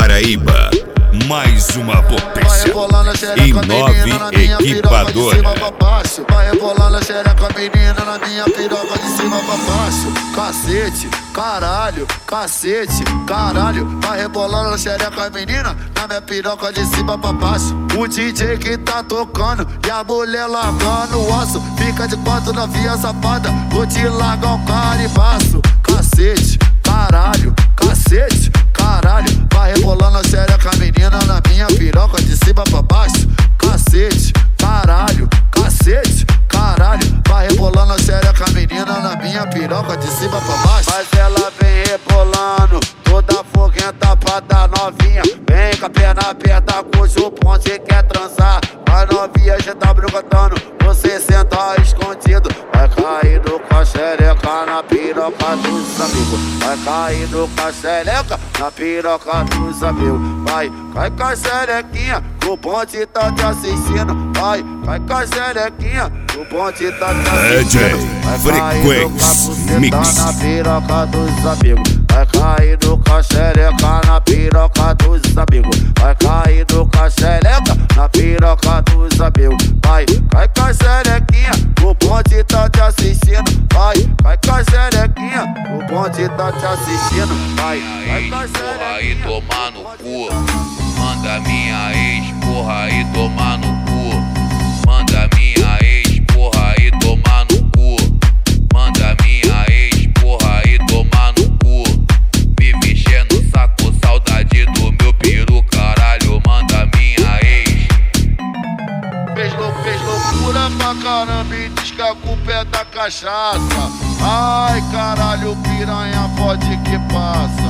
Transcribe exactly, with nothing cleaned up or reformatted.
Paraíba, mais uma potência em nove equipadora. Vai rebolando a xereca, menina, na minha piroca de cima pra baixo. Cacete, caralho, cacete, caralho. Vai rebolando a xereca, menina, na minha piroca de cima pra baixo. O D J que tá tocando e a mulher largando o osso. Fica de quatro na via safada, vou te largar o caribaço. Cacete, caralho, cacete, caralho. Vai rebolando a xereca, menina, na minha piroca de cima pra baixo. Cacete, caralho, cacete, caralho. Vai rebolando a xereca, menina, na minha piroca de cima pra baixo. Mas ela vem rebolando, toda foguenta pra dar novinha. Vem com a perna aberta, cujo ponte quer transar. Vai novinha, já tá brigotando, você senta escondido. Vai caindo com a xereca na piroca dos amigos. Vai caindo com a xereca na piroca dos amigos. Vai, cai com a xerequinha, o ponte tá te assistindo. Vai, cai com a xerequinha, o ponte tá te assistindo. Vai caindo com a buceta na piroca dos amigos. Vai caindo com a xereca na piroca dos amigos. Vai caindo com a xereca na piroca dos amigos. Vai, cai com a xerequinha, o ponte tá te assistindo. Vai, cai com a xerequinha, o ponte tá te assistindo. Vai, vai com a porra e tomar no cu. Manda minha ex, porra, e tomar no cu. Manda minha ex, porra, e tomar no cu. Manda minha ex, porra, e tomar no cu. Me mexendo no saco, saudade do meu peru, caralho. Manda minha ex. Fez, fez loucura pra caramba e diz que a culpa é da cachaça. Ai, caralho, piranha, pode que passa.